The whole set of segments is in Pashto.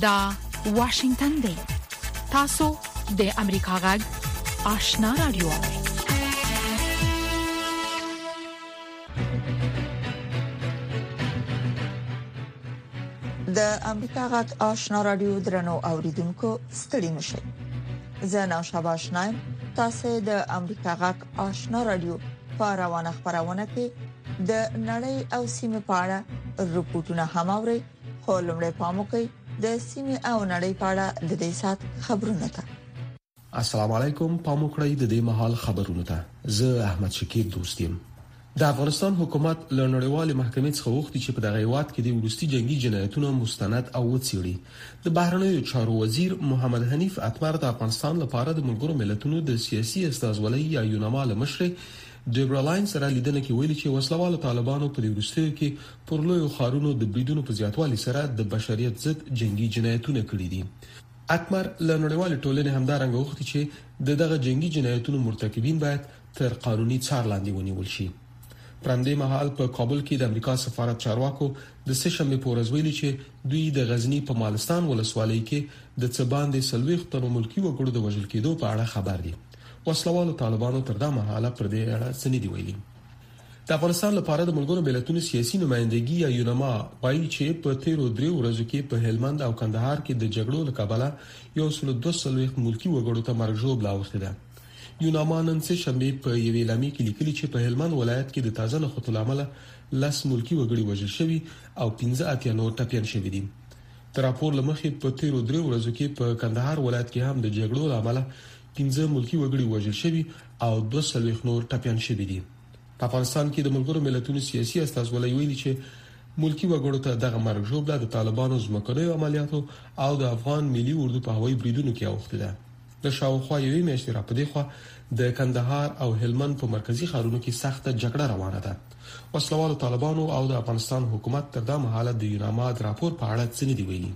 دا واشنگتن دی. تاسو د امریکا غږ آشنا رادیو. د امریکا غږ آشنا رادیو درنو اوریدونکو ستړي مشه. زه نو شاباش نایم. تاسو د امریکا غږ آشنا رادیو په روانه خبرونه کې د نړۍ او سیمه په اړه رپورټونه هاوري. خو لمړی پامو کوي د سیمه او نړۍ په اړه د دې سات خبرونه ته. السلام علیکم. پامو کړئ د دې مهال خبرونه ته. زه احمد شکیب دوستیم. د افغانستان حکومت له نړیوالې محکمې څخه وغوښتي چې په دغه هیواد کې د ولستي جنگي جنایتونو مستند او وڅېړي. د بهرنیو چارو وزیر محمد حنیف اتمر د افغانستان لپاره د ملګرو ملتونو د سیاسي استازولۍ یا یوناما له مشر ډیبرا لاین سره لیدنه کې ویلي چې وسلوال طالبانو په دې وروستیو کې پر لویو خارونو د بریدونو په زیاتوالي سره د بشریت ضد جنگي جنایتونه کړي دي. اتمر له نړیوال ټولنې همدارنګه وغوښتي چې دغه جنگي جنایتونو مرتکبین باید تر قانوني څار لاندې ونیول شي. پرمدې مهال په کابل کې د امریکا سفارت چارواکو د سشنبه په ورځ ویلي چې دوی د غزنی په مالستان ولسوالۍ کې د څباندې سلويخ تنو ملکی وګړو د وژل کېدو په اړه خبر دي. وسلوالو طالبانو تر دا مهاله پر دې اړه څه دی ویلي. د افغانستان لپاره د ملګرو ملتونو سیاسي نمائندګي یا یوناما وایي چې په تیرو درې ورځو کې په هلمند او کندهار کې د جګړو له کبله 102 ملکی وګړو ته مرګ ژوبله اوښتې ده. یوناما نن سه شنبه په یوې اعلامیه کې لیکلي چې په هلمند ولایت کې د تازه نخودو لامل 10 ملکی وګړي وژل شوي او 15 نور ټپيان شوي دي. تر راپور لمخې په تیرو درې ورځو کې په کندهار ولایت کې هم د جګړو لامل 15 ملکی وګړي وژل شوي او 200 نور ټپيان شوي دي. په افغانستان کې د ملګرو ملتونو سیاسي استازولۍ ویلي چې ملکی وګړو ته دغه مرګ ژوبله د طالبانو ځمکنیو عملیاتو او د افغان ملي اردو په هوایي بریدونو کې اوښتې ده. د شاوخوا یوې میاشتې را پدې خوا د کندهار او هلمند په مرکزی ښارونو کې سخته جګړه روانه ده. وسلوالو طالبانو او د افغانستان حکومت تر دا مهاله د یوناما د راپور په اړه څه نه دی ویلي.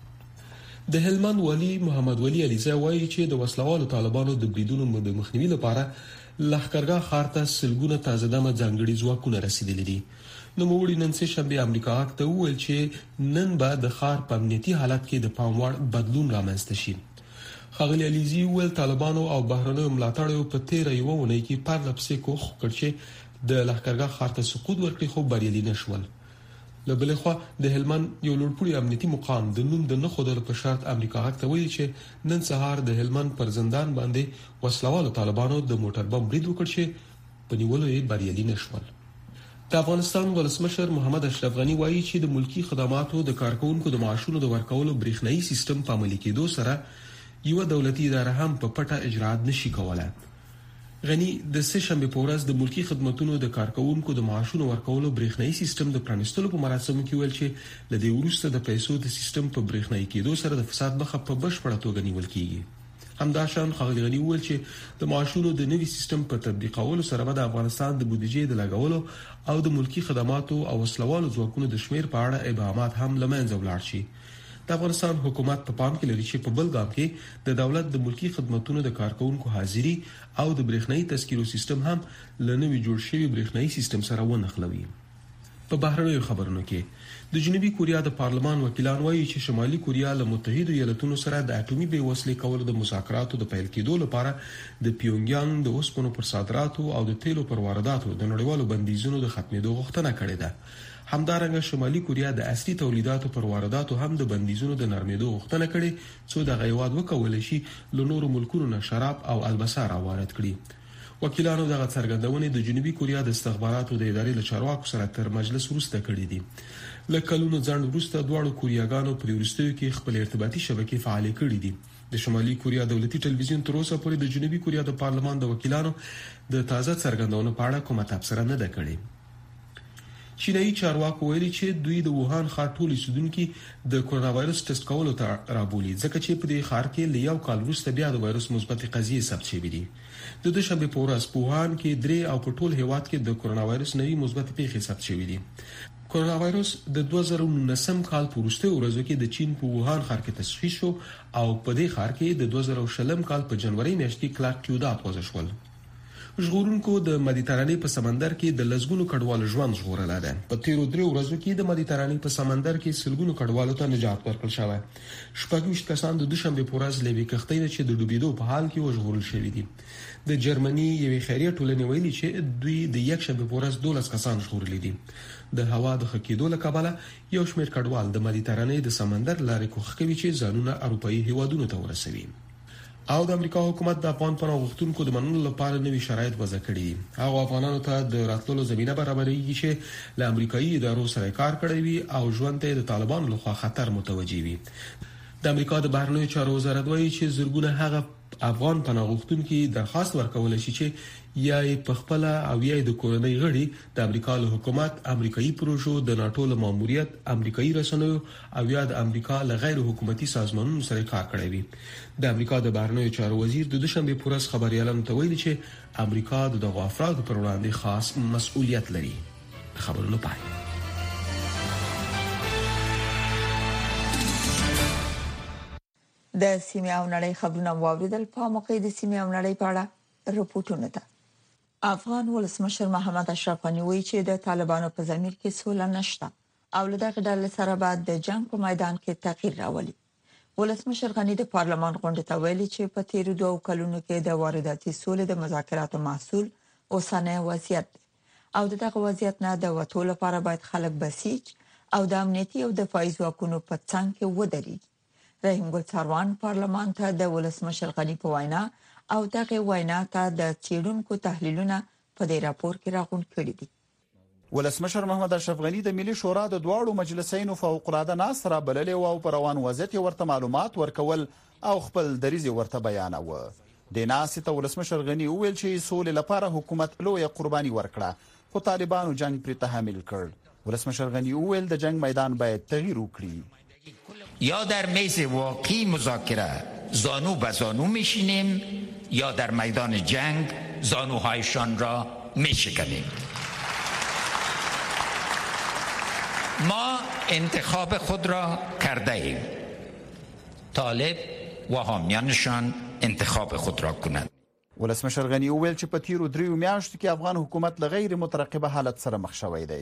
د هلمند والی محمد ولی علیزه وایي چې د وسلوالو طالبانو د بریدونو د مخنیوي لپاره لښکرګاه ښار ته سلګونه تازه دمه ځانګړي ځواکونه رسیدلي دي. نو موږ نن سه شنبه امریکا ته وویل چې نن به د ښار په امنیتي حالت کې د پام وړ بدلون رامنځته شي. خاغلی علیزی ول طالبانو او بهرنیو ملاتړو په تیر یو ونې کې پرلپسې کوخ کړ چې د لښکرګاه ښار ته سقوط ورکړي خو بریالي نشول. لبلې خو د هلمند یو لوړپوړي امنیتي مقام د نوم د نخودلو په شرط امریکا ته ویلي چې نن سهار د هلمند پر زندان باندې وسلوالو طالبانو د موټر بم برید وکړ چې په نیولو یې بریالي نشول. د افغانستان ولسمشر محمد اشرف غنی وایي چې د ملکی خدماتو د کارکونکو د معاشونو د ورکولو برېښنايي سیستم په عملي کېدو سره یو دولتي اداره هم په پټه اجرات نشي کولای. غنی د سه شنبه په ورځ د ملکی خدماتو د کارکونکو د معاشونو ورکولو برېښنايي سیستم د پرانستلو په مراسمو کې ویل چې لدې وروسته د پیسو د سیستم په برېښنايي کېدو سره د فساد مخه په بشپړه توګه نیول کیږي. همداشان خاغلی غنی ویل چې د معاشونو د نوي سیستم په تطبیقولو سره به د افغانستان د بودیجې د لګولو او د ملکی خدماتو او وسلوالو ځواکونو د شمیر په اړه ابهامات هم لمنځه ولاړ شي. د افغانستان حکومت په پام کې لري چې په بل ګام کې د دولت د ملکی خدماتو د کارکونکو حاضری او د برېښنايي تذکیرو سیستم هم لنوي جوړ شوی برېښنايي سیستم سره ونښلوي. په بهرنیو خبرونو کې د جنوبي کوریا د پارلمان وکیلان وایي چې شمالي کوریا له متحده ایالاتونو سره د اټومي بې وسلې کولو د مذاکراتو د پیل کېدو لپاره د پیونګیانګ د اوسپنو پر صادراتو او د تیلو پر وارداتو د نړیوالو بندیزونو د ختمېدو غوښتنه کړې ده. همدارنګه شمالي کوریا د اصلي تولیداتو پر وارداتو هم د بندیزونو د نرمېدو غوښتنه کړې څو د غیواد وکولای شي له نورو ملکونو نه شراب او البسه راوارد کړي. وکیلانو دغه څرګندونې د جنوبي کوریا د استخباراتو د ادارې له چارواکو سره تر مجلس وروسته کړې دي. له کلونو ځنډ وروسته دواړو کوریاګانو په وروستیو کې خپل ارتباطي شبکې فعالې کړې دي. د شمالي کوریا دولتي ټلویزیون تر اوسه پورې د جنوبي کوریا د پارلمان د وکیلانو د تازه څرګندونو په اړه کومه تبصره نه ده کړې. چینایي چارواکو ویلي چې دوی د ووهان ښار ټول اوسیدونکو د کرونا وایرس ټیسټ کولو ته رابولي ځکه چې په دې ښار کې له یو کال وروسته بیا د وایرس مثبت قضیې ثبت شوې دي. د دوشنبه په ورځ په ووهان کې 3 او په ټول هیواد کې د کرونا وایرس نوي مثبت پیښې ثبت شوې دي. کرونا وایرس د 2019 کال په وروستیو ورځو کې د چین په ووهان ښار کې تشخیص شو او په دې ښار کې د 2020 کال په جنوري میاشت کې کلاک 14 وځ شول. ژغورونکو د مدیترانې په سمندر کې د لزګونو کډوالو ژوند ژغورل ده. په تیرو 3 ورځو کې د مدیترانې په سمندر کې سلګونو کډوالو ته نجات ورکړل شوی. 26 کسان د دوشنبه په ورځ لوي کښتۍ چې د ډوبېدو په حال کې وژغورل شوی دي. د جرمني یوې خیریه ټولنې ویلي چې دوی د یکشنبه په ورځ 12 کسان ژغورل دي. د هوا د خکېدو له کبله یو شمېر کډوال د مدیترانې د سمندر لارې کوخ کوي چې ځانونه اروپאי هیوادونو ته ورسوي. او د امریکا حکومت د افغان پناه غوښتونکو د منلو لپاره نوي شرایط وضع کړي دي. هغه افغانانو ته د راتللو زمينه برابرېږي چې له امریکایي ادارو سره کار کړی وي او ژوند ته د طالبانو لخوا خطر متوجي وي. د امریکا د بهرنیو چارو وزارت وایي چې زرګونه هغه افغان پناه غوښتونکي درخواست ورکول شي چې یا په خپل او یا د کورنۍ غړي د امریکا له حکومت، امریکایي پروژو، د ناتو له ماموریت، امریکایي رسنیو او یا د امریکا له غیر حکومتي سازمانونو سره کار کړی وي. د امریکا د بهرنیو چارو وزیر د دوشنبه په ورځ خبريالانو ته ویلي چې امریکا دغه افراد پر وړاندې خاص مسؤلیت لري. خبرونه پای. د سیمه او نړۍ خبرونه واوریدل. په موقع د سیمه او نړۍ په اړه رپورټونه ده. افغان ولسمشر محمد اشرف غنی وایي چې د طالبانو په ضمیر کې سوله نشته او له دغه ډلې سره بعد د جنگ په میدان کې تغییر راولي. ولسمشر غنی د پارلمان غونډې ته ویلي چې په تیر 2 کلونو کې د وارداتي سولې د مذاکراتو محصول اوسنۍ وضعیت او دغه وضعیت نه د وټو لپاره باید خلک بسیج او د امنیتي او دفاعي ځواکونو په څنګ کې ودرېږي. رحیم ګل څاروان پارلمان ته د ولسمشر غنی په وینا او دغه وینا ته د چیرونکو تحلیلونه په دې راپور کې راغونډ کړي دي. ولسمشر محمد اشرف غنی د ملي شورا د دواړو مجلسینو فوق العاده ناصره بللې او پر روان وضعیت ورته معلومات ورکول او خپل دریځ ورته بیانوه. د ناسته ولسمشر غنی وویل چې سولې لپاره حکومت لوی قرباني ورکړه خو طالبانو جنگ پر تحمل کړ. ولسمشر غنی وویل د جنگ میدان باید تغییر وکړي. یا در میز واقعی مذاکره زانو به زانو میشینیم یا در میدان جنگ زانوهایشان را میشکنیم. ما انتخاب خود را کرده ایم. طالب و حامیانشان انتخاب خود را کنند. ولسمشر غنی وویل چې په تیرو 3 میاشتو کې افغان حکومت له غیر مترقبه حالت سره مخ شوی دی.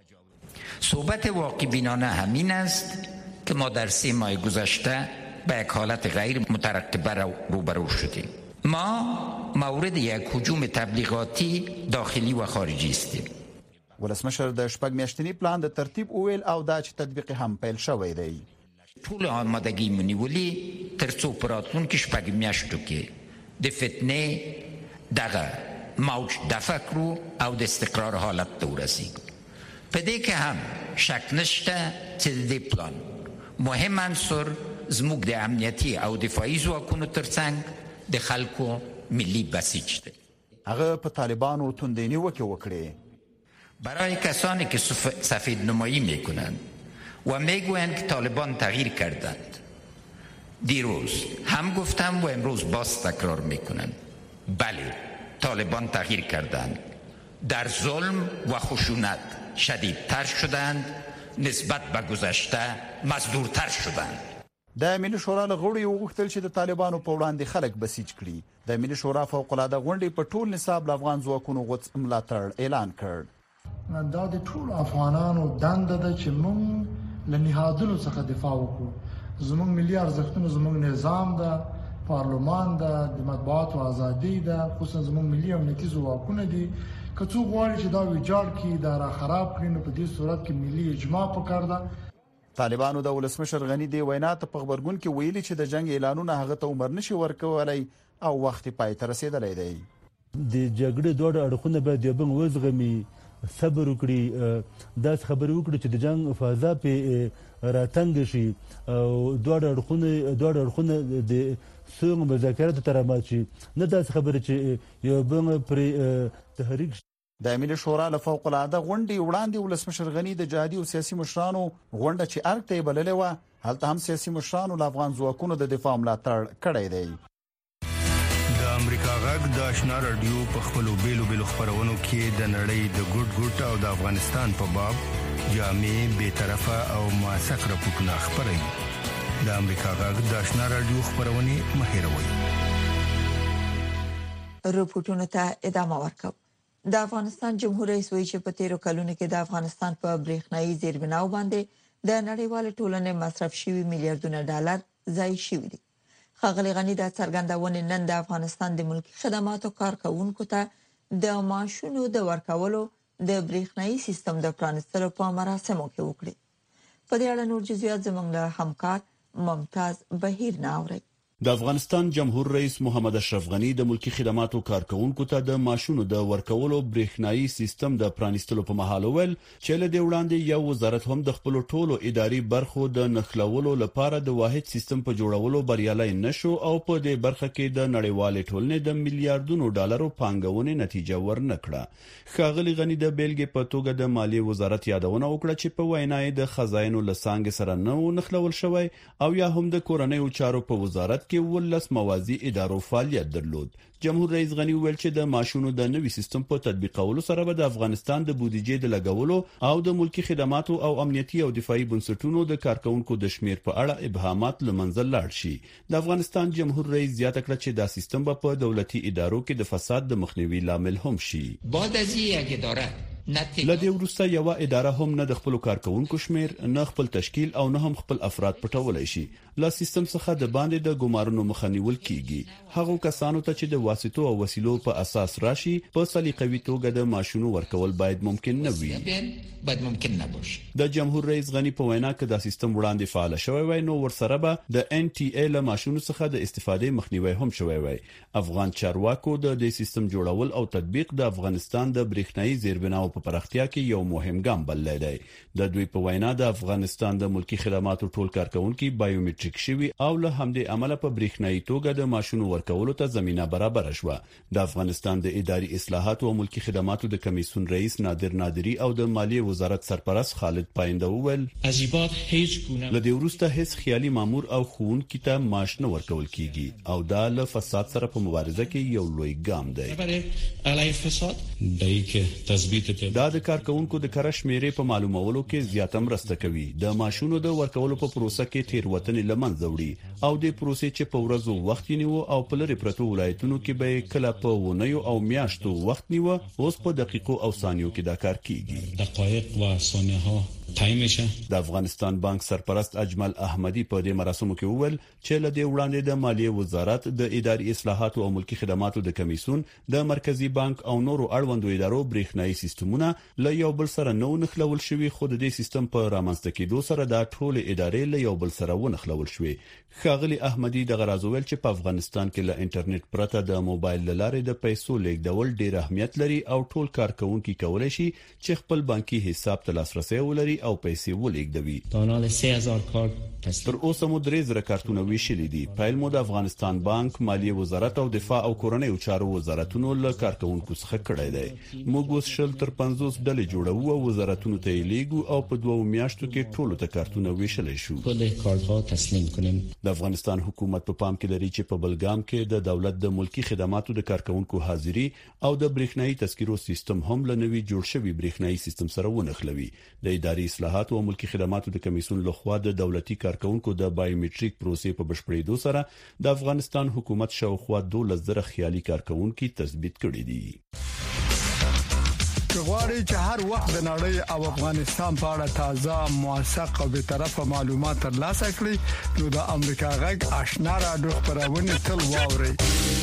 صحبت واقع بینانه همین است که ما در 3 ماه گذشته به یک حالت غیر مترقبه روبرو شدیم. ما مورد یک هجوم تبلیغاتی داخلی و خارجی هستیم. ولسمشر د شپږ میاشتنی پلان د ترتیب اویل او د تطبیق هم پیل شوی دی. ټول آمادگی منیولی تر څو پراتون کې شپږ میاشتو کې د فتنه دغه موج دفع کړو او د استقرار حالت ته ورسیږو. په دې کې هم شک نشته چې د پلان مهم عنصر زموږ د امنیتي او دفاعي ځواکونو ترڅنګ د خلکو ملي بسیج دی. هغه په طالبانو توندې نیوکې وکړې. برای کسانی که سفید نمایی میکنند و میگویند که طالبان تغییر کردند، دیروز هم گفتم و امروز باز تکرار میکنند بله طالبان تغییر کردند، در ظلم و خشونت شدیدتر شدند، نسبت به گذشته مزدورتر شدند. د ملي شورا له غړو وغوښتل چې د طالبانو په وړاندې خلک بسیج کړي. د ملي شورا فوق العاده غونډې په ټول نصاب له افغان ځواکونو غوڅ ملاتړ اعلان کړ. دا د ټول افغانانو دنده ده چې موږ له نهادونو څخه دفاع وکړو. زموږ ملي ارزښتونه، زموږ نظام ده، پارلمان ده، د مطبوعاتو ازادي ده، خصوصا زموږ ملي امنیتي ځواکونه دي. که څوک غواړي چې دا ویجاړ کړي، دا را خراب کړي، نو په دې صورت کې ملي اجماع پکار ده. طالبانو د ولسمشر غنی دی وینا ته په خبرګون کې ویلي چې د جنگ اعلانونه هغه ته عمر نشي ورکولای او وخت پای ته رسیدلی دی. د جګړې دوه اړخونه باید یو بل وزغمي، صبر وکړي، دا خبرې وکړي چې د جنگ فضا په راتنګ شي او دوه اړخونه د سوم مذاکرات تر مات شي، نه دا خبره چې یو بل پر تحریک. د ملي شورا له فوق العاده غونډې وړاندې ولسمشر غنی د جهادي او سیاسي مشرانو غونډه چې ارګ ته بللې و، هلته هم سیاسي مشرانو له افغان ځواکونو د دفاع ملاتړ کړی دی. د امریکا غږ د آشنا رادیو په خپلو بیلو خبرونو کې د نړۍ د ګډ او د افغانستان په باب جامع، بی‌طرفه او موثق راپورټونه خپروي. د امریکا غږ د آشنا رادیو خبرونه مه هېروئ. رپورټونو ته ادامه ورکړه. د افغانستان جمهور رئیس وایي چې په تیرو کلونو کې د افغانستان په برېښنايي زیربناو باندې د نړیوال ټولنې مصرف شوی میلیارډونه ډالر ضایع شوي دي. ښاغلي غني د څرګندونې نن د افغانستان د ملکي خدماتو کارکونکو ته د معاشونو د ورکولو د برېښنايي سیستم د پرانستلو په مراسمو کې وکړي. په دې اړه نور جزئیات زموږ له همکار ممتاز بهیر نه اوري. د افغانستان جمهور رئیس محمد اشرف غنی د ملکی خدماتو کارکونکو ته د معاشونو د ورکولو برېښنايي سیستم د پرانستلو په مهال ویل چې له دې وړاندې یو وزارت هم د خپل ټولو اداري برخو د نښلولو لپاره د واحد سیستم په جوړولو بریالي نشو او په دې برخه کې د نړیوال ټولنې د میلیارډونو ډالرو پانګونې نتیجه ورنکړه. ښاغلي غنی د بیلګې په توګه د مالی وزارت یادونه وکړه چې په وینای د خزاینو لسانګ سره نو نښلول شوی او یا هم د کورنۍ چارو په وزارت کې ولس موازی ادارو فعالیت درلود. جمهور رئیس غنی ویل چې د معاشونو د نوي سیستم په تطبیقولو سره به د افغانستان د بودیجې د لګولو او د ملکی خدماتو او امنیتي او دفاعي بنسټونو د کارکونکو د شمیر په اړه ابهامات لمنځل لاړ شي. د افغانستان جمهور رئیس زیاته کړه چې دا سیستم به په دولتي ادارو کې د فساد د مخنیوي لامل هم شي. بعد از یک اداره لدې وروسته یو اداره هم نه د خپل کارکونکو شمیر نه خپل تشکیل او نه هم خپل افراد پټولای شي. لا سیستم څخه د باندې د ګمارونو مخنیول کیږي. هغه کسانو ته چې د واسطو او وسیلو په اساس راشي په سلیقوي توګه د معاشونو ورکول باید ممکن نه وي. د جمهور رئیس غنی په وینا کې دا سیستم وړاندې فعال شوی وای نو ورسره به د NTA له معاشونو څخه د استفادې مخنیوي هم شوی وای. افغان چارواکو د دې سیستم جوړول او تطبیق د افغانستان د برېښنايي زیربناو په پراختیا کې یو مهم ګام بللی دی. د دوی په وینا د افغانستان د ملکی خدماتو ټول کارکونکو بایومټریک شوی او له همدې عمله په برېښنايي توګه د معاشونو ورکولو ته زمينه برابر شوه. د افغانستان د اداري اصلاحات او ملکی خدماتو د کمیسیون رئیس نادر نادری او د مالیه وزارت سرپرست خالد پاینده وویل لدې وروسته هیڅ خیالي مامور او خوونکي ته معاش نه ورکول کیږي او دا له فساد سره په مبارزه کې یو لوی ګام دی. دا د کارکونکو د کار شمیرې په معلومولو کې زیاته مرسته کوي. د معاشونو د ورکولو په پروسه کې تیروتنې لمنځه وړي او د پروسې چې په ورځو وخت نیو او په لری پرتو ولایتونو کې به کله په ونیو او میاشتو وخت نیو اوس په دقیقو او ثانیو کې دا کار کیږي. دقایق و ثانیه ها تایم میشه. د افغانستان بانک سرپرست اجمل احمدی په دې مراسمو کې وویل چې له دې وړاندې د مالیه وزارت د اداري اصلاحات او ملکی خدماتو د کمیسیون د مرکزی بانک او نورو اړوندو ادارو برېښنايي سیستمونه له یو بل سره نو نخلول شوی خو د دې سیستم په رامنځته کېدو سره د ټول ادارې له یو بل سره ونخلول شوی. ښاغلي احمدی د غرازویل چې په افغانستان کې له انټرنیټ پرته د موبایل لارې د پیسو لیږدول ډېر اهمیت لري او ټول کارکونکو کولای شي چې خپل بانکي حساب ته لاسرسي ولري او پیسې ولېږدوي. دانال 3000 کارت تر اوسه مو 3 کارتونه ویشلې دي. پایل مو د افغانستان بانک، مالیه وزارت او دفاع او کورنۍ چارو وزارتونو له کارکونکو څخه کړی دی. موږ اوس شل تر 50 ډلې جوړو او وزارتونو ته لیږو او په 2 میاشتو کې ټولو ته کارتونه ویشلې شو. ټول کارتونه تسلیم کړم. د افغانستان حکومت په پام کې لري چې په بلګام کې د دولت د ملکی خدماتو د کارکونکو حاضری او د برېښنايي تذکرو سیستم هم لنوي جوړ شوی برېښنايي سیستم سره ونخلوي. د اداري اصلاحات او ملکی خدماتو د کمیسیون لخوا د دولتي کارکونکو د بایومټریک پروسې په بشپړېدو سره د افغانستان حکومت شاوخوا 12,000 خیالي کارکونکو تثبیت کړي دي. غواړي چې هر وخت د نړۍ او افغانستان په اړه تازه، موثق او به طرفه معلومات ترلاسه کړئ نو د امریکا غږ آشنا رادیو خبرونه تل واورئ.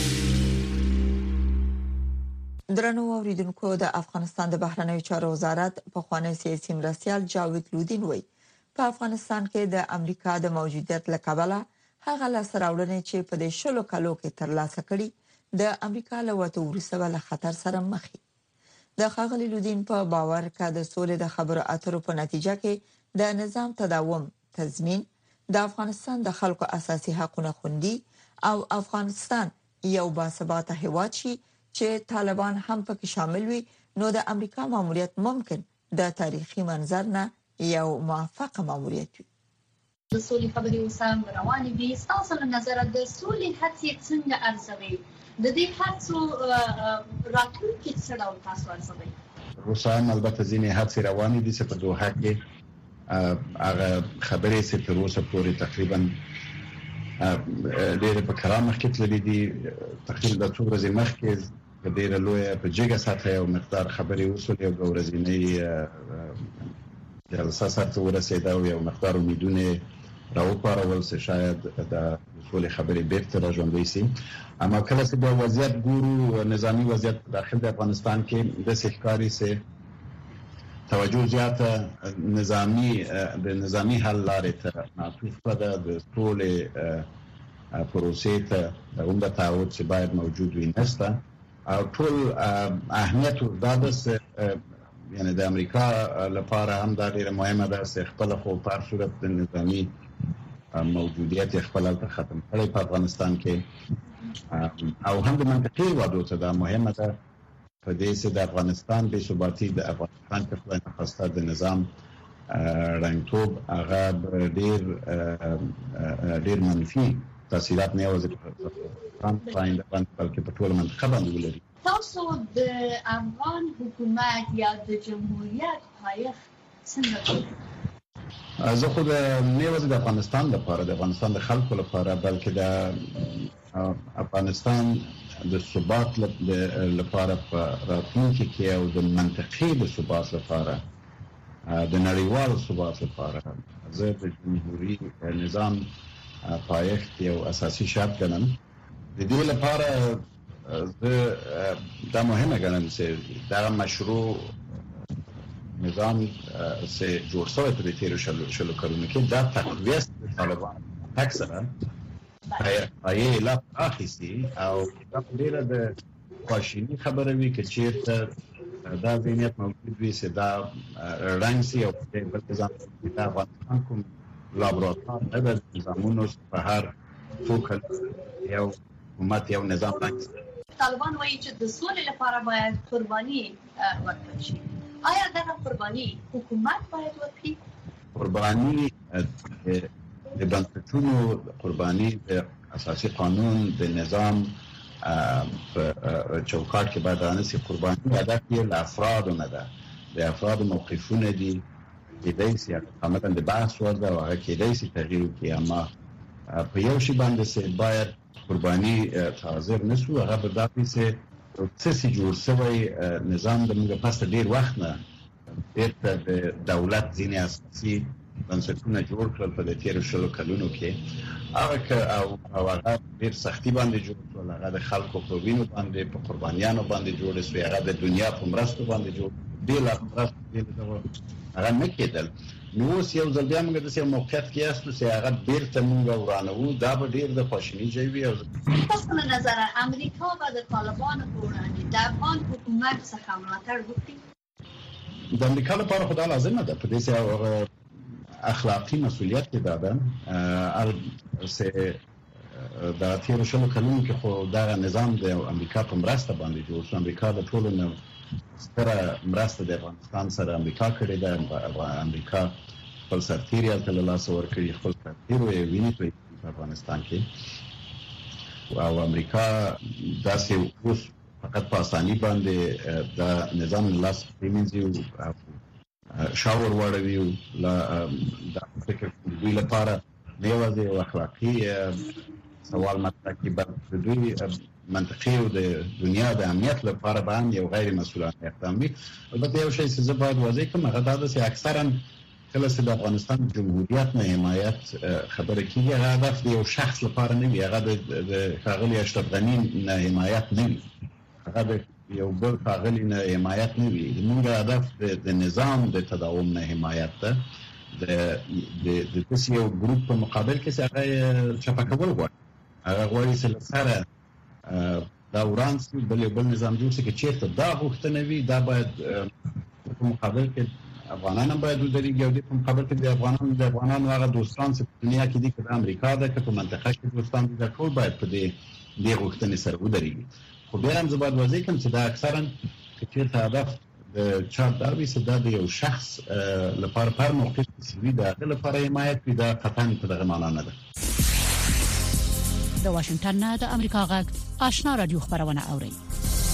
درنو اوریدونکو، د افغانستان د بهرنیو چارو وزارت په خوانی سیاسي مرستيال جاوید لودین وایي په افغانستان کې د امریکا د موجودیت لکبله هغه لاسراوړنې چې په دې شلو کالو کې ترلاسه کړي د امریکا له وته ورسره له خطر سره مخ دي. د ښاغلي لودین په باور کې د سولې د خبرو اترو په نتیجه کې د نظام تداوم تضمین، د افغانستان د خلکو اساسي حقوقو خوندي او افغانستان یو باثباته هیواد شي چې طالبان هم پکې شامل وي، نو د امریکا ماموریت ممکن د تاریخي منظر نه یو موفق ماموریت وي. د سولې خبرې وسام روانې دي. تاسو له نظر د سولې هڅې څنګه ارزوي؟ د دې هڅو راتلونکي څه ډول تاسو ارزوي؟ روسان البته ځینې هڅې روانې دي چې په دوحه کې هغه خبرې چې تر اوسه پورې تقریبا ډېر په کرامه کې تللي دي تقریبا د 2 ورځې مخکې په ډېر لوی په جګه سطح یو مقدار خبرې وسولې او ورځنی جلسه سره ورسېده او یو مقدار امیدونه راوپارول چې شاید د ټول خبرې بیرته راځوندې سي اما کله چې د وضعیت ګورو نظامی وضعیت داخل د افغانستان کې د سحکاري سه توجه زیاته نظامی حل لارې ته معطوف ده د ټول پروسې ته هم د تعهد چې باید موجود وي نسته او ټول اهمیت دادس یعنی د امریکا لپاره هم دا ډیره مهمه ده چې خپل خو په صورت د نظامی موجودیت خپل ته ختم کړي په افغانستان کې او هم د منطقي وادو ته دا مهمه ده په دې چې د افغانستان به ثباتی د افغانستان په خپل خاصه د نظام رنګتوب هغه ډیر منفي تاثیرات نه یوازې په پاینده باندې بلکې په ټول منطقه باندې ولري. تاسو د افغان حکومت یا د جمهوریت پایښت څنګه کوئ؟ زه خو د نیوازې د افغانستان لپاره د افغانستان د خلکو لپاره بلکې د افغانستان د ثبات لپاره په راتلونکي کې او د منطقي د ثبات لپاره د نړیوال ثبات لپاره زه د جمهوریت نظام پایښت یو اساسي شرط ګڼم. د دې لپاره دا مهمه ګڼم چې دا مشروع نظام سے جوړ شوی په تیرو شلو کلونو کې دا تقویت طالبان اکثرا یې لا اخیسي او دا ډیره د خواشینی خبره وی چې چیرته دا ذهنیت موجود وي چې دا رنګ سي او په ځان کې دا افغانستان کوم لابراتوار نه د نظامونو په هر څوک یو حکومت یو نظام رنګ طالبان وایي چې د سولې لپاره باید قرباني ورکړل شي. آیا دغه قرباني حکومت باید وکړي؟ قرباني د بنسټونو قرباني د اساسي قانون د نظام په چوکاټ کې باید رانسي. قرباني هدف یې له افرادو نه ده، د افرادو موقفونه دي کېدای شي عملاً د بحث وړ ده او هغه کېدای شي تغییر وکړي، اما په یو شی باندې چې باید قرباني حاضر نشو هغه به دا چې څه جوړ شوی نظام د موږ پاسه ډیر وخت نه بیرته د دولت ځینې اساسي بنسټونه جوړ کړل په تیرو شلو کلونو کې هغه او هغه ډیر سختي باندې جوړ کړل، هغه د خلکو په وینو باندې په قربانیانو باندې جوړ شوی، هغه د دنیا په مرستو باندې جوړ دی لا مرستو هغه نه کېدل. نو اوس یو ځل بیا موږ د سیمه موقعیت کې یاستو چې هغه بیرته موږ ورانوو، دا به ډیر د خواشینی ځای وي. تاسو له نظر امریکا به د طالبانو په وړاندې د افغان حکومت څخه ملاتړ وکړي؟ د امریکا لپاره خو دا لازمه ده، په دې چې اخلاقی مسؤلیت کې ده چې دا تیرو شلو کلونو کې خو دا نظام د امریکا په مرسته باندې جوړ شو. امریکا د ټولو نه ستره مرسته د افغانستان سره امریکا کړې ده. امریکا خپل سرتیري هلته له لاسه ورکړي، خپل سرتیرو یې ویني په افغانستان کې، او امریکا داسې اوس فقط په اساني باندې دا نظام له لاسه پرېمنځي او شاور واړوي. دا فکر دوی لپاره د یوازې یو اخلاقي سوال مطرح کړي، بلکې دوی منطقي او د دنیا د امنیت لپاره به هم یو غیر مسؤلانه اقدام وي. البته یو شی چې زه باید واضح کړم هغه دا ده چې اکثرا کله چې د افغانستان جمهوریت نه حمایت خبره کیږي هغه هدف د یو شخص لپاره نه وي، هغه د ښاغلي اشرف غني نه حمایت نه وي، هغه د یو بل ښاغلي نه حمایت نه وي. زموږ هدف د نظام د تداوم نه حمایت ده، د داسې یو ګروپ په مقابل کې چې هغه چپه کول غواړي، هغه غواړي چې له سره دا وران شي، بل یو بل نظام جوړ شي. که چېرته دا غوښتنه وي دا باید په مقابل کې افغانان هم باید ودرېږي او په مقابل کې د افغانانو هغه دوستان چې په دنیا کې دي، که د امریکا ده که په منطقه کې دوستان دي، دا ټول باید په دې غوښتنې سره ودرېږي. خو بیا هم زه باید واضح کړم چې دا اکثرا که چېرته هدف د چا دا وي چې دا د یو شخص لپاره پر موقف چې وي د هغه لپاره حمایت وي، دا قطعا په دغه معنا نه ده. د واشنگټن نه د امریکا غږ آشنا رادیو خبرونه اوري.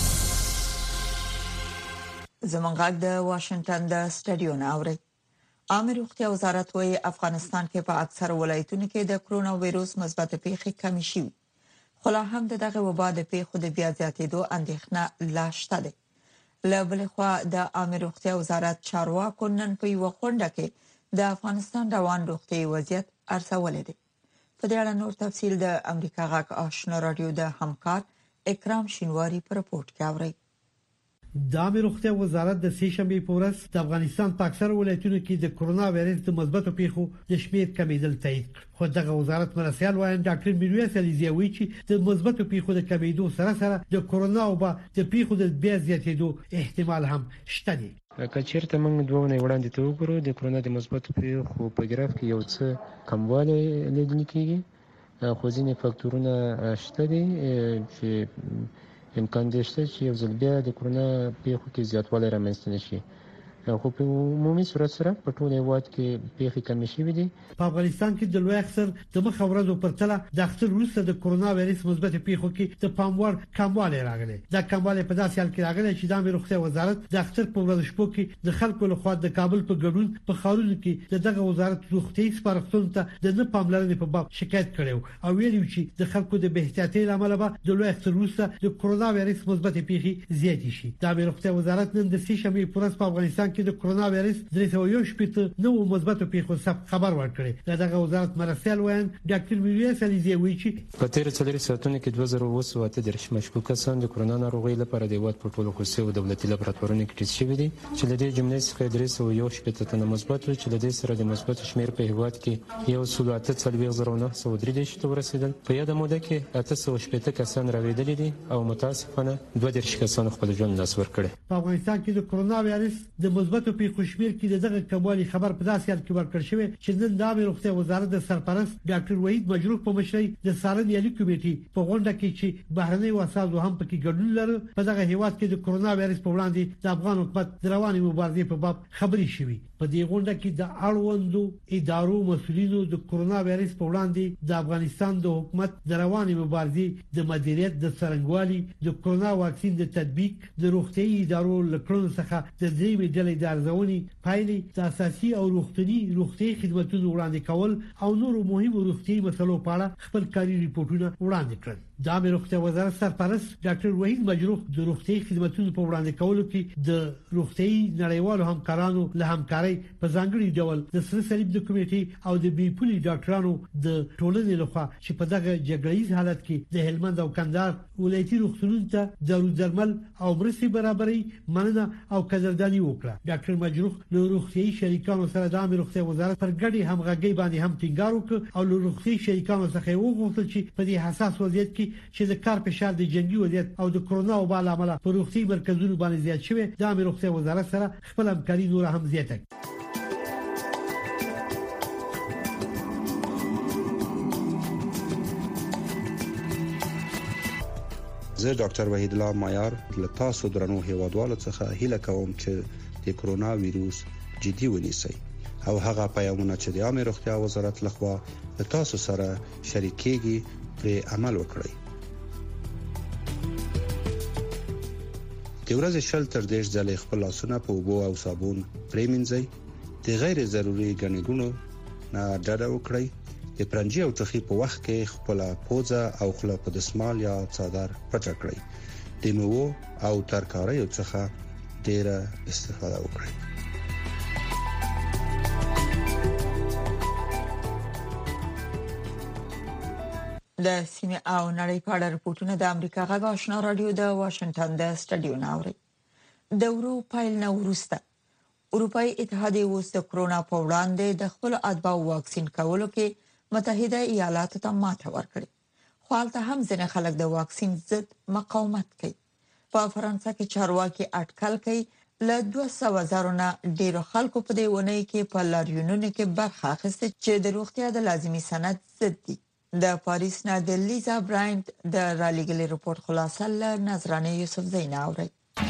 زمونږ غږ د واشنگټن د سټډیو نه اوري. عامه روغتیا وزارت وايي افغانستان کې په اکثر ولایتونو کې د کرونا وایروس مثبت پیښې کمې شوې، خو لا هم دغه وبا د پیښو د بیا زیاتېدو اندېښنه لا شته ده. له بل خوا د عامه روغتیا وزارت چارواکو نن په یو غونډه کې د افغانستان روان روغتي وضعیت ارزولې ده. په دې اړه نور تفصیل د امریکا غاک آشنا رادیو د همکار اکرام شینواری په رپورت کې اوري. د عامه روغتیا وزارت د سې شنبې په ورځ د افغانستان په اکثر ولایتونو کې د کرونا وایرس د مثبتو پیښو د شمېر کمیدل تایید کړ. خو دغه وزارت مرسیال وایي ډاکټر میرویس علیزی وایي چې د مثبتو پیښو د کمیدو سره سره د کرونا او د پیښو د بیا زیاتېدو احتمال هم شته دی. کچېرته موږ دوه نه وړاندې ته وګورو د کرونا د مثبتو پیښو په ګراف کې یو څه کموالی لیدل کېږي، خو ځینې فاکتورونه شته دي چې امکان دی شته چې یو ځل بیا د کرونا پیښو کې زیاتوالی رامنځته نشي، خو په عمومي صورت سره په ټول هیواد کې پیښې کمې شوې دي. په افغانستان کې د لوی اکثر د مخ ورځو په پرتله د اختر وروسته د کرونا وایرس مثبت پیښو کې د پاموړ کموالی راغلی. دا کموالی په داسې حال کې راغلی چې د عامه روغتیا وزارت د اختر په ورځ شپو کې د خلکو لخوا د کابل په ګډون په خارونو کې دغه وزارت روغتي سپارښتنو ته د نه پاملرنې په باب شکایت کړو او ویلي چې د خلکو د بهترۍ لامل به د لوی اختر وروسته د کرونا وایرس مثبت پیښې زیاتې شي. د عامه روغتیا وزارت نن د سې شنبې په ورځ په افغانستان کې د کرونا وایرس 318 نو مثبت پیښو ثبت خبر ورکړي. دغه وزارت مرسیال وایي ډاکټر میرویس علیزی وایي چې په تیر 4 ساعتونو کې 2008 مشکوک کسان د کرونا ناروغۍ لپاره د هیواد په ټولو خصوصي او دولتي لابراتوارونو کې ټیسټ شوي دي، چې له دې جملې څخه 318 تنه مثبت او چې له دې سره د مثبت شمیر په هیواد کې 1.8 ته ورسېدل. په یاده موده کې 818 کسان راوېدلي دي او متاسفانه 22 کسان خپل ژوند لاس ورکړي. په افغانستان کې د کرونا وایرس د مثبت پیښو شمیر کې دغه کموالی خبر په داسې حال کې ورکړ شوی چې نن د عامه روغتیا وزارت د سرپرست ډاکټر وحید مجروح په مشرۍ د څارنې عالی کمیټې په غونډه کې چې بهرنۍ وسایل هم پکې ګډون لري په دغه هیواد کې د کرونا وایرس په وړاندې د افغان حکومت د رواني مبارزې په باب خبرې شوې. په دې غونډه کې د اړوندو ادارو مسؤلینو د کرونا وایرس په وړاندې د افغانستان د حکومت د رواني مبارزې د مدیریت د څرنګوالي د کرونا واکسین د تطبیق د روغتيایي ادارو لکړو څخه د دریمې ډلې د ارزونې پایلې د اساسي او روغتيایي خدماتو وړاندې کول او نورو مهمو روغتيایي مسلو په اړه خپل کاري ریپورتونه وړاندې کړل. د عامه روغتیا وزارت سرپرست ډاکټر وحید مجروح د روغتيایي خدماتو په وړاندې کولو کې د روغتيایي نړیوالو همکارانو له همکارۍ په ځانګړي ډول د سره صلیب د کمیټې او د بیپولي ډاکټرانو د ټولنې لخوا چې په دغه جګړیز حالت کې د هلمند او کندهار ولایتي روغتونونو ته دارو درمل او مرستې برابرۍ مننه او قدرداني وکړه. ډاکټر مجروح له روغتيایي شریکانو سره د عامه روغتیا وزارت پر ګډي همغږي باندې هم ټینګار وکړ او له روغتيایي شریکانو څخه وغوښتل چې په دې حساس وضعیت کې چې د کار فشار د جنگي وضعیت او د کرونا وبا لامل په روغتي مرکزونو باندې زیات شوی د عامه روغتیا وزارت سره خپل همکاري نور هم زیاته. زه ډاکټر وحید الله مایار له تاسو درنو هیوادوالو څخه هیله کوم چې د کرونا وایروس جدي ونیسئ او هغه پیغامونه چې د عامه روغتیا وزارت لخوا له تاسو سره شریکېږي پر عمل وکړئ. د ورځې شل تر 10 ځله خپل لاسونه په اوبو او صابون پریمنځئ. د غیر ضروري ګڼګونو نه ډډه وکړئ. د پرنجي او ټخي په وخت کې خپل پوزه او خله په دسمال یا څادر پټ کړئ. د میوو او ترکاریو څخه ډیره استفاده وکړئ. د سیمه او نړۍ په اړه راپورټونه د امریکا غږ آشنا رادیو د واشنگټن د سټډیو ناوړي. د اروپایل نو وروسته اروپای اتحادیه اوس د کرونا په وړاندې د خپل اتباع واکسین کولو کې متحده ایالاتو ته ماته ورکړه. خو هلته هم ځینې خلک د واکسین ضد مقاومت کوي. په فرانسه کې چارواکي اټکل کوي له 200,000 نه ډیرو خلکو په دې ونې کې په لاریونونو کې برخه اخیسته چې د روغتیا د لازمي سند ضد دي. د پاریس نه د لیزا برایند د رالیګلي رپورت خلاصه له نظرانه یوسف زین اوري.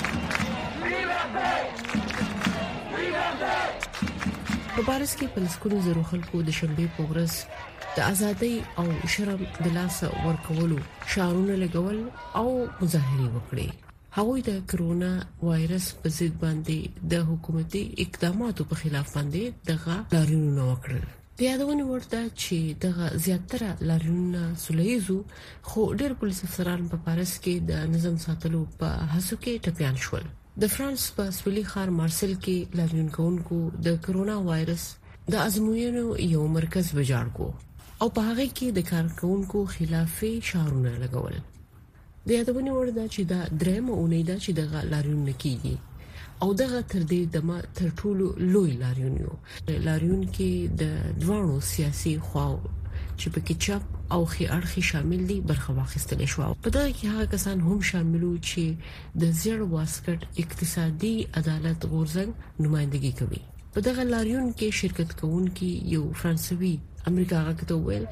په پاریس کې پلسکونو زرو خلکو د شنبې په ورځ د ازادۍ او شرم د لاس ورکولو شعارونه لګول او مظاهره وکړي. هغوی د کرونا وایرس په ضد باندې د حکومتي اقداماتو په خلاف باندې دغه لاریونونه وکړل. د یادونه ورته چې دغه زیاتره لاریونونه سولهیزو خو ډېر پولیس افسران په پاریس کې د نظم ساتلو په هڅو کې ټپيان شول. د فرانس په سویلي ښار مارسل کې لاریون کوونکو د کرونا وایرس د ازموینو یو مرکز ویجاړ کو او په هغه کې د کارکونکو خلافي شعارونه لګول. د یادونه ورته چې دا درېمه اونۍ ده چې دغه لاریون کیږي او دغه تر دې دمه تر ټولو لوی لاریون یو. لاریون کې د دوانو سیاسي خواو چې په کې چپ او خي اړخي شامل دي برخه واخیستل شو. په دغه کې هغه کسان هم شاملو چې د زیړ واسکټ اقتصادي عدالت غورځنګ نمائندګي کوي. په دغه لاریون کې شرکت کوونکي یو فرانسوي امریکا غاکته ویل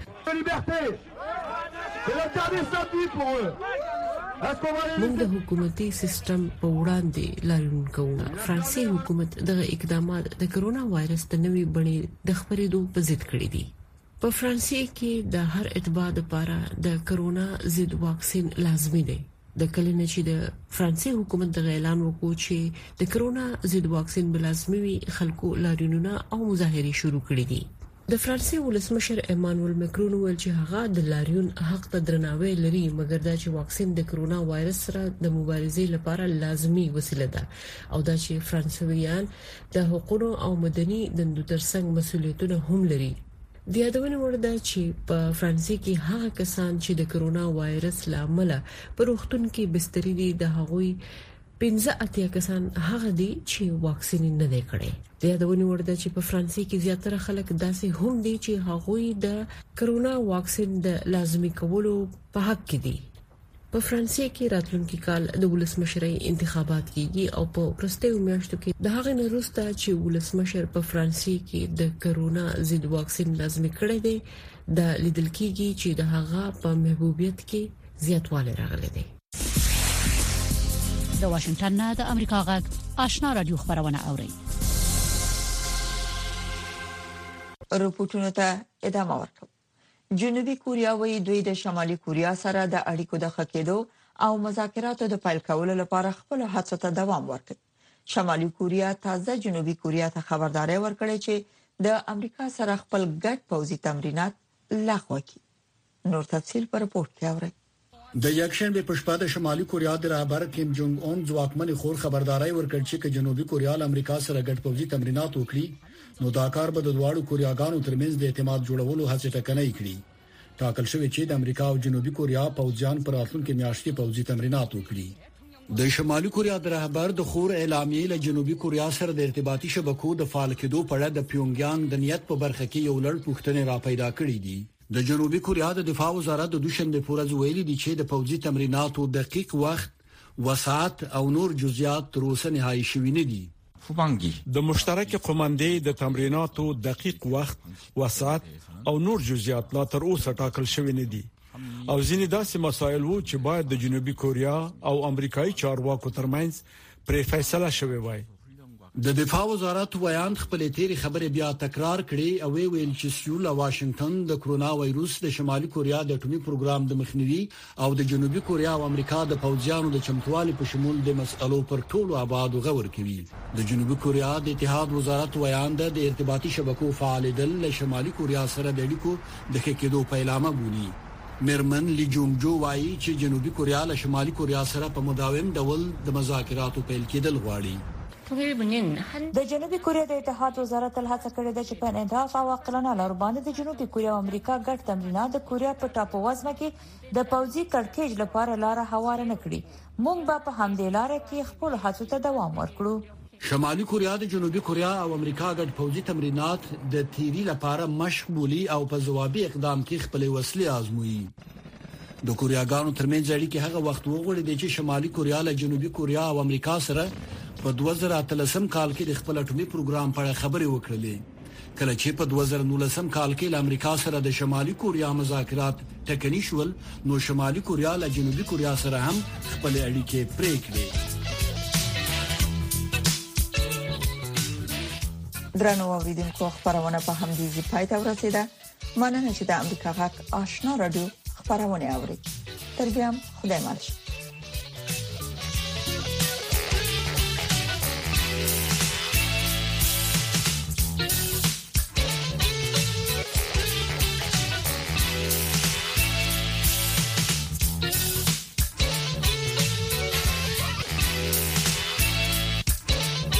موږ د حکومتي سیستم په وړاندې لاریون کوو. فرانسې حکومت دغه اقدامات د کرونا وایرس د نوې بڼې د خپرېدو په ضد کړی دي. په فرانسې کې د هر اتباع لپاره د کرونا ضد واکسین لازمي دی. د کلینه چې د فرانسې حکومت د اعلان وکړ چې د کرونا ضد واکسین بلازمي وي، خلکو لاریونونه او مظاهرې شروع کړې دي. د فرانسې ولسمشر ایمانوئل مکرون ویل چې هغه د لاریون حق ته درناوی لري، مګر دا چې واکسین د کرونا وایرس سره د مبارزې لپاره لازمي وسیله ده او دا چې فرانسویان د حقوقو او مدني دندو ترڅنګ مسؤلیتونه هم لري. د یادونه ورده چې په فرانسې کې هغه کسان چې د کرونا وایرس لامل په روغتون کې بستري دي د هغوی 15 کسان هغه دي چې واکسین نه دی کړی. د یادونه ورده چې په فرانسې کې زیاتره خلک داسې هم دي چې هغوی د کرونا واکسین د لازمي کولو په حق کې دي. په فرانسې کې راتلونکي کال د ولسمشرۍ انتخابات کیږي او په پرستیو میاشتو کې د هغه وروسته چې ولسمشر په فرانسې کې د کرونا ضد واکسین لازمي کړی دی د لیدل کیږي چې د هغه په محبوبیت کې زیاتوالی راغلی دی. د واشنگټن نه د امریکا غږ آشنا رادیو خبرونه اوري. رپورټونو ته ادامه ورکوم. جنوبي کوریا وایي دوی د شمالي کوریا سره د اړیکو د ښه کېدو او مذاکراتو د پیل کولو لپاره خپل هڅو ته دوام ورکړي. شمالي کوریا تازه جنوبي کوریا ته خبرداري ورکړې چې د امریکا سره خپل ګډ پوځي تمرینات لغوه کړي. نور تفصیل په رپورت کې اورئ. د یکشنبه په شپه د شمالي کوریا د رهبر کیم جونګ اون ځواکمن خور خبرداري ورکړ چې جنوبي کوریا له امریکا سره ګډ پوځي تمرینات وکړي نو دا کار به د دواړو کوریاګانو ترمنځ د اعتماد جوړولو هڅه ټکنۍ کړي. ټاکل شوی چې د امریکا او جنوبي کوریا پوځیان پر راتلونکي میاشتې پوځي تمرینات وکړي. د شمالي کوریا د رهبر د خور اعلامیې له جنوبي کوریا سره د ارتباطي شبکو د فعال کېدو په اړه د پیونګیانګ د نیت په برخه کې یو لړ پوښتنې را پیدا کړې دي. د جنوبي کوریا د دفاع وزارت د دوشنبه پورز ویلي دي چې د پوځي تمریناتو دقیق وخت، وسعت او نور جزئیات تر اوسه نهایی شوي نه دي. د مشترک قومندې د تمریناتو دقیق وخت، وسعت او نور جزئیات لا تر اوسه ټاکل شوي نه دي او ځینې داسې مسایل وو چې باید د جنوبي کوریا او امریکایي چارواکو ترمنځ پرې فیصله شوي وای. د دفاع وزارت ویان خپل تیری خبره بیا تکرار کړي او ویل چې سیول او واشنگټن د کرونا وایروس د شمالي کوریا د اټومي پروګرام د مخنیوي او د جنوبي کوریا او امریکا د پوځیانو د چمتووالي په شمول د مسألو پر ټولو آبادو غور کوي. د جنوبي کوریا د اتحاد وزارت ویان د ارتباطي شبکو فعالیدل له شمالي کوریا سره د اړیکو د ښه کېدو پیلامه بولي. مرمن لی جونګجو وایي چې جنوبي کوریا له شمالي کوریا سره په مداوم ډول د مذاکراتو پیل کېدل غواړي. د جنوبي کوریا د اتحاد وزارت هڅه کړې ده چې په انعطاف او عاقلانه لار باندې د جنوبي کوریا او امریکا ګډ تمرینات د کوریا په ټاپو وزمه کې د پوځي کړکېچ لپاره لار هواره نه کړي. موږ به په همدې لار کې خپل هڅو ته دوام ورکړو. شمالي کوریا د جنوبي کوریا او امریکا ګډ پوځي تمرینات د تیری لپاره مشق بولی او په ځوابي اقدام کې خپل وسلې آزموي. د کوریاګانو ترمنځ اړیکې هغه وخت وغوړېدې چې شمالي کوریا له جنوبي کوریا او امریکا سره په 2013 کال کې د خپل اټومي پروګرام په اړه خبرې وکړلې. کله چې په 2019 کال کې له امریکا سره د شمالي کوریا مذاکرات ټکني شول نو شمالي کوریا له جنوبي کوریا سره هم خپل اړیکې پرې کړې. درنو اوریدونکو خبرونه په همدې ځای پای ته ورسیده. مننه چې د امریکا غږ آشنا رادیو خبرونه اوري. تر بیا خدای مالش.